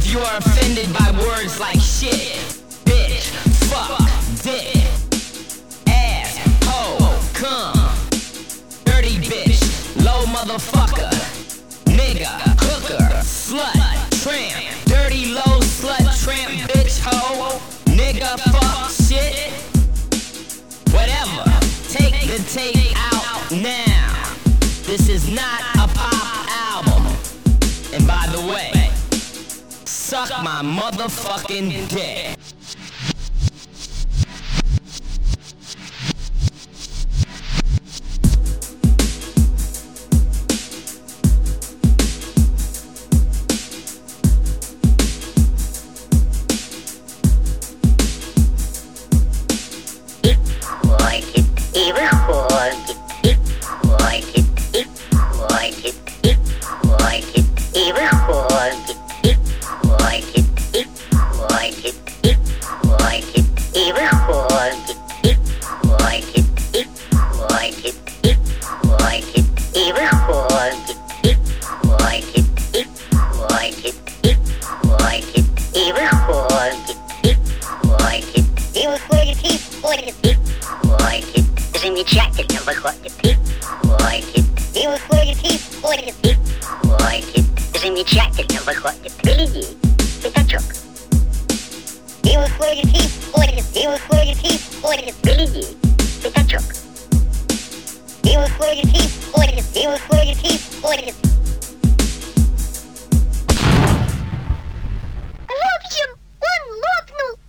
if you are offended by words like shit, bitch, fuck, dick, ass, hoe, cum, dirty bitch, low motherfucker, nigga, hooker, slut, tramp, dirty low slut, tramp, bitch, hoe, nigga, fuck, shit, whatever. Take the tape out now. This is not a pop album. And by the way, suck my motherfucking dick. Замечательно выходит. И выходит, и входит. Замечательно выходит. Гляди, пятачок. И выходит, и входит. И выходит, и входит. Гляди, пятачок. И выходит, и входит. И выходит, и входит.